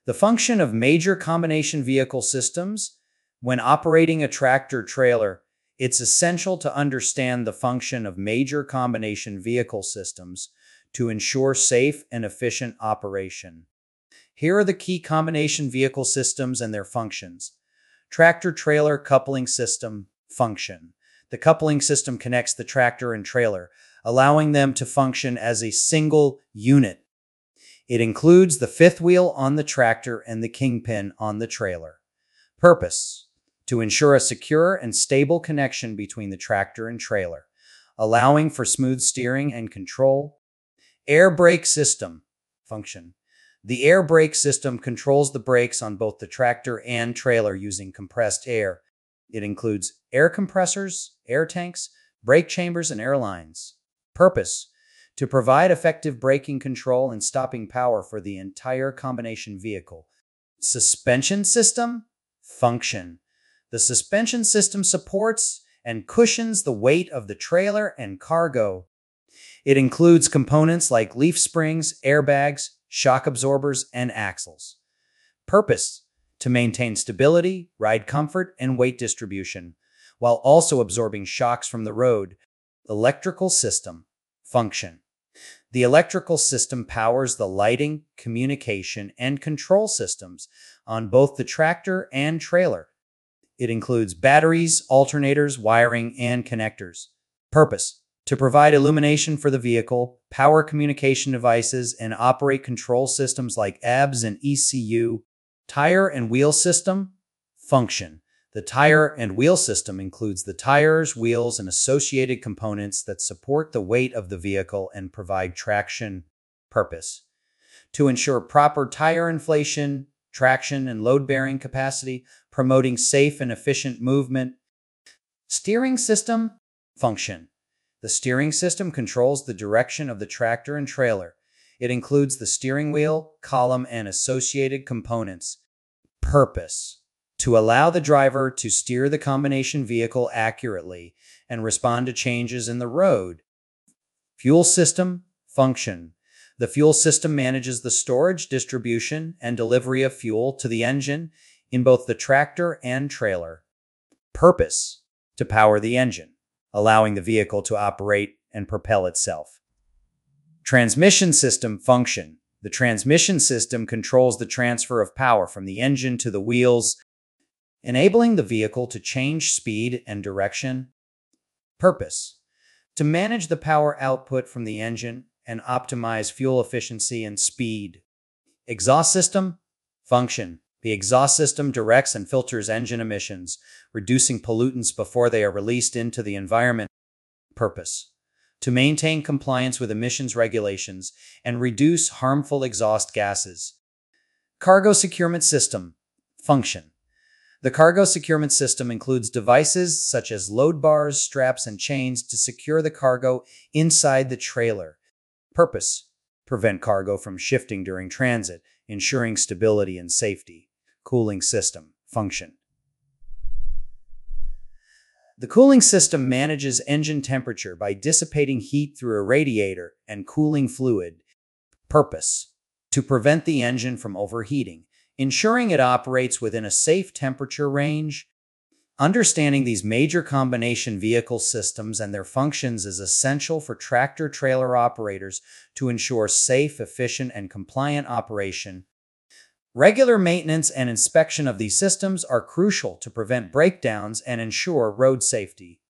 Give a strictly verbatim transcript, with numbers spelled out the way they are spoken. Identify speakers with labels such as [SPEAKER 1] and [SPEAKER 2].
[SPEAKER 1] The function of major combination vehicle systems. When operating a tractor-trailer, it's essential to understand the function of major combination vehicle systems to ensure safe and efficient operation. Here are the key combination vehicle systems and their functions. Tractor-trailer coupling system function. The coupling system connects the tractor and trailer, allowing them to function as a single unit. It includes the fifth wheel on the tractor and the kingpin on the trailer. Purpose: to ensure a secure and stable connection between the tractor and trailer, allowing for smooth steering and control. Air brake system function. The air brake system controls the brakes on both the tractor and trailer using compressed air. It includes air compressors, air tanks, brake chambers, and air lines. Purpose: to provide effective braking control and stopping power for the entire combination vehicle. Suspension system function. The suspension system supports and cushions the weight of the trailer and cargo. It includes components like leaf springs, airbags, shock absorbers, and axles. Purpose: to maintain stability, ride comfort, and weight distribution, while also absorbing shocks from the road. Electrical system function. The electrical system powers the lighting, communication, and control systems on both the tractor and trailer. It includes batteries, alternators, wiring, and connectors. Purpose: to provide illumination for the vehicle, power communication devices, and operate control systems like A B S and E C U. Tire and wheel system function. The tire and wheel system includes the tires, wheels, and associated components that support the weight of the vehicle and provide traction. Purpose: to ensure proper tire inflation, traction, and load-bearing capacity, promoting safe and efficient movement. Steering system function. The steering system controls the direction of the tractor and trailer. It includes the steering wheel, column, and associated components. Purpose: to allow the driver to steer the combination vehicle accurately and respond to changes in the road. Fuel system function. The fuel system manages the storage, distribution, and delivery of fuel to the engine in both the tractor and trailer. Purpose: to power the engine, allowing the vehicle to operate and propel itself. Transmission system function. The transmission system controls the transfer of power from the engine to the wheels, enabling the vehicle to change speed and direction. Purpose: to manage the power output from the engine and optimize fuel efficiency and speed. Exhaust system function. The exhaust system directs and filters engine emissions, reducing pollutants before they are released into the environment. Purpose: to maintain compliance with emissions regulations and reduce harmful exhaust gases. Cargo securement system function. The cargo securement system includes devices such as load bars, straps, and chains to secure the cargo inside the trailer. Purpose: prevent cargo from shifting during transit, ensuring stability and safety. Cooling system function. The cooling system manages engine temperature by dissipating heat through a radiator and cooling fluid. Purpose: to prevent the engine from overheating, ensuring it operates within a safe temperature range. Understanding these major combination vehicle systems and their functions is essential for tractor-trailer operators to ensure safe, efficient, and compliant operation. Regular maintenance and inspection of these systems are crucial to prevent breakdowns and ensure road safety.